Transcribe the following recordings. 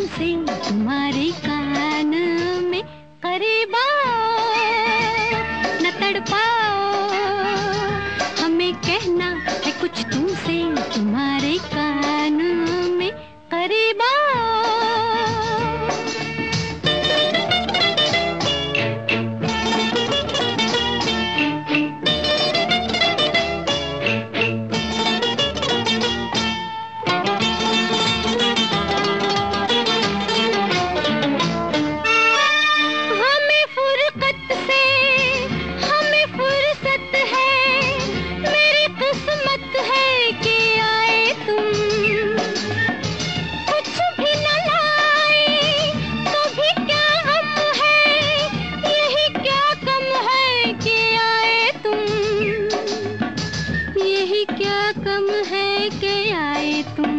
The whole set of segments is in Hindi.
तुमसे तुम्हारे कान में करीब आओ, न तड़पाओ, हमें कहना है कुछ तुमसे तुम्हारे कान में करीब आओ। कम है कि आए तुम,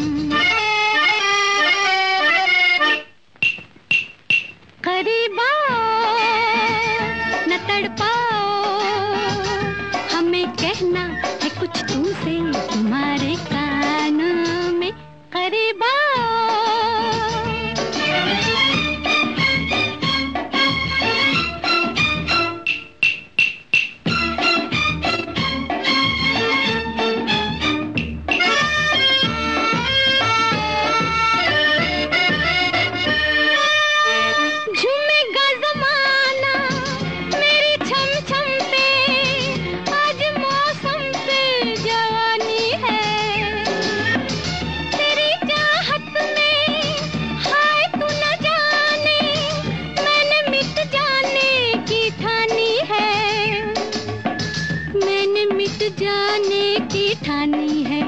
करीब आओ, न तड़पाओ, हमें कहना है कुछ तुमसे तुम्हारे कान में करीब आओ। जाने की ठानी है,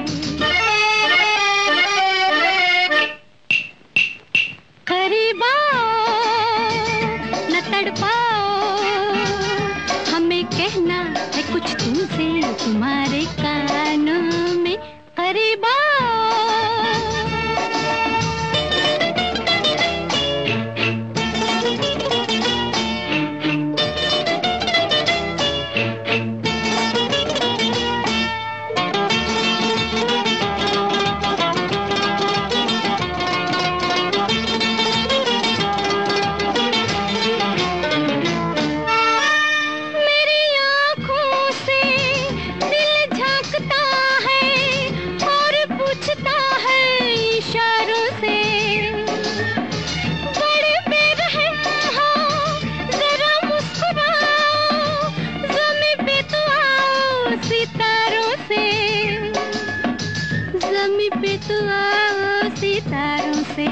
करीब आओ, न तड़पाओ, हमें कहना है कुछ तुमसे तुम्हारे कान में करीब आओ। ज़मीं पे तो आओ सितारों से,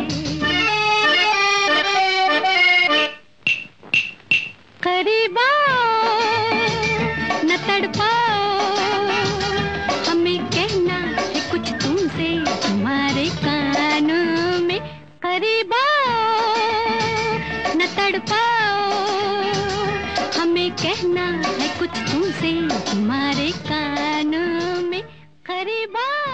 करीब आओ, न तड़पाओ, हमें कहना है कुछ तुमसे तुम्हारे कान में करीब आओ, न तड़पाओ, हमें कहना है कुछ तुमसे तुम्हारे कान में करीब आओ।